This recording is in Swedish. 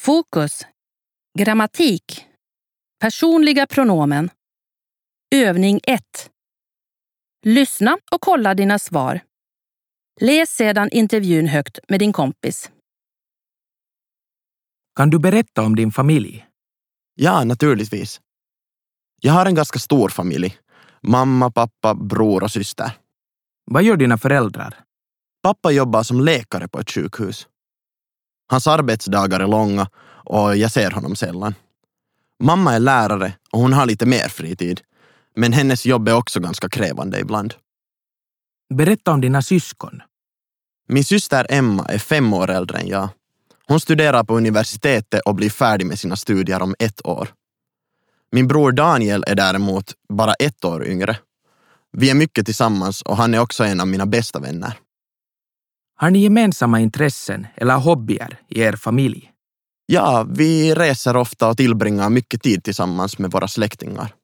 Fokus. Grammatik. Personliga pronomen. Övning 1. Lyssna och kolla dina svar. Läs sedan intervjun högt med din kompis. Kan du berätta om din familj? Ja, naturligtvis. Jag har en ganska stor familj. Mamma, pappa, bror och syster. Vad gör dina föräldrar? Pappa jobbar som läkare på ett sjukhus. Hans arbetsdagar är långa och jag ser honom sällan. Mamma är lärare och hon har lite mer fritid. Men hennes jobb är också ganska krävande ibland. Berätta om dina syskon. Min syster Emma är 5 år äldre än jag. Hon studerar på universitetet och blir färdig med sina studier om 1 år. Min bror Daniel är däremot bara 1 år yngre. Vi är mycket tillsammans och han är också en av mina bästa vänner. Har ni gemensamma intressen eller hobbyer i er familj? Ja, vi reser ofta och tillbringar mycket tid tillsammans med våra släktingar.